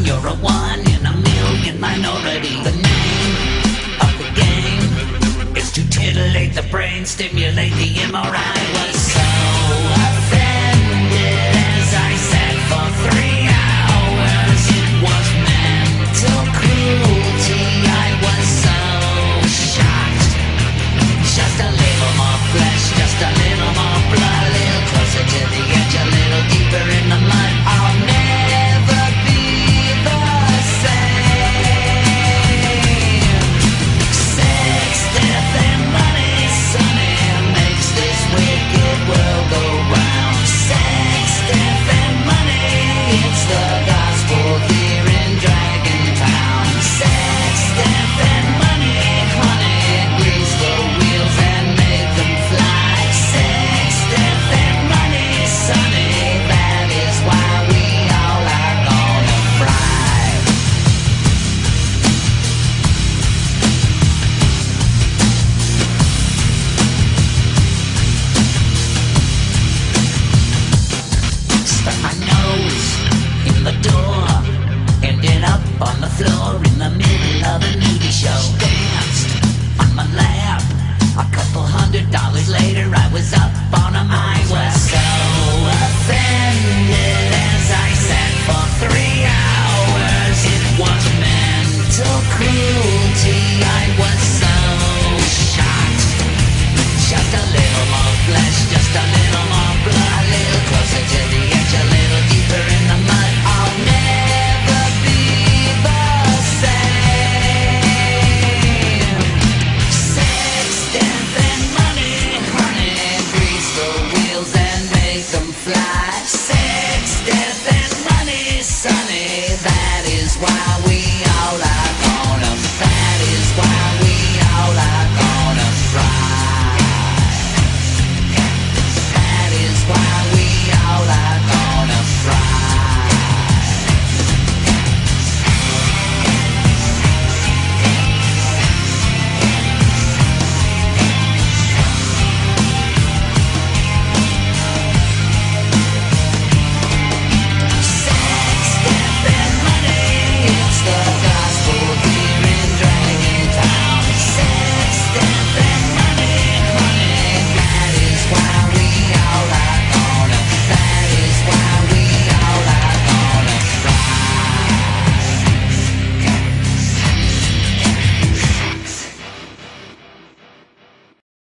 You're a one in a million minority. The name of the game is to titillate the brain, stimulate the MRI. Was so offended as I sat for 3 hours. It was mental cruelty. I was so shocked. Just a little more flesh, just a little more blood, a little closer to the edge, a little deeper in the mud. I'll never be the same. Sex, death, and money, sonny, makes this wicked world go round. Sex, death, and money, it's the gospel here in Dragon Town. Sex, death, and money, honey, grease the wheels and make them fly. Sex, death, and money, sonny, that is why we all are gonna fry. Stuck my nose in the door, ended up on the floor in the middle of a nudie show. Danced on my lap. A couple $100 later, I was up on a mic. I was so offended as I sat for 3 hours. It was mental cruelty. I was so shocked. Just a little more flesh, just a little more blood, a little closer to the edge, a little deeper in the mud. I'll never be the same. Sex, death, and money, honey, grease the wheels and make them fly. Sex, death, and money, sonny, that is why